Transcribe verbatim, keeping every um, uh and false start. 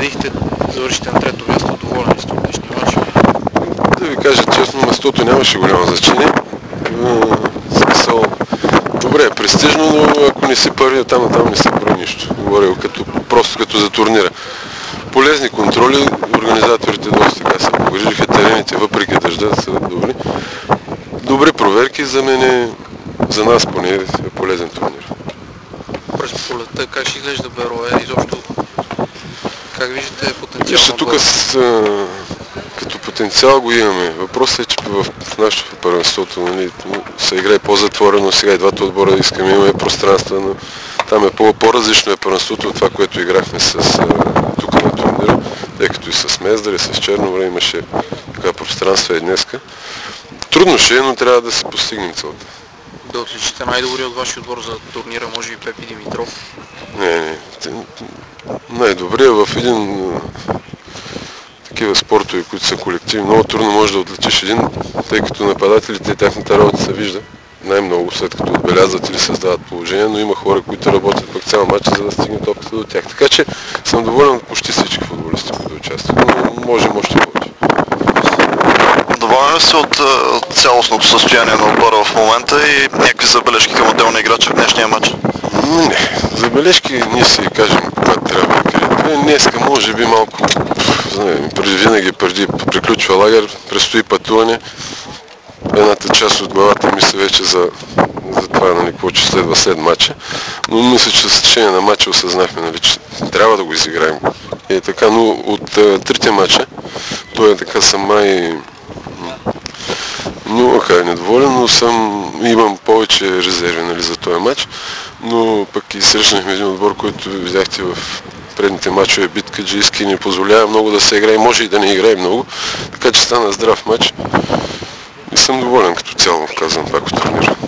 победихте, завършите на трето място, доволен ли сте от днешния матч? Да ви кажа честно, местото нямаше голямо значение. Смисъл, добре, престижно, но ако не си първи, там там не се прави нищо. Говоря като, просто като за турнира. Полезни контроли, организаторите доста така се погрижиха, терените въпреки дъжда са добри. Добри проверки за мен, за нас поне е полезен турнир. През пролетта как ще изглежда Берое? Изобщо как виждате потенциал? Вижте, тук с, а, като потенциал го имаме. Въпросът е, че в, в нашото първенството, нали, се играе по-затворено, сега и двата отбора искаме, имаме пространство, но там е по-различно е първенството от това, което играхме с, а, тук на турнира, тъй като и с Мездър и с Черно време имаше така пространство и днеска. Трудно ще е, но трябва да се постигнем целта. Да отличите най-добри от вашия отбор за турнира, може би Пепи Димитров? Не, не. Най-добрият в един такива спортове, които са колективи, много трудно може да отличиш един, тъй като нападателите и тяхната работа се вижда най-много, след като отбелязват или създават положение, но има хора, които работят пък цял матч, за да стигнат опита до тях. Така че съм доволен от почти всички футболисти, които участват, но можем още повече. Доволен ли си от, от цялостното състояние на отбора в момента и някакви забележки към отделни играчи в днешния матч? Не, забележки ние си кажем когато трябва да кажем. Днеска може би малко, знаем, преди винаги преди приключва лагер, предстои пътуване. Едната част от главата ми се вече за, за това, нали, какво че следва след матча. Но мисля, че с течение на матча осъзнахме, нали, че трябва да го изиграем. Е така, но от а, трите матча, той е така съм май но ака е недоволен, но съм, имам повече резерви, нали, за този матч, но пък и срещнахме един отбор, който видяхте в предните матчове битка, Джийски не позволява много да се играе, може и да не играе много, така че стана здрав матч и съм доволен като цяло, казвам пак от турнира.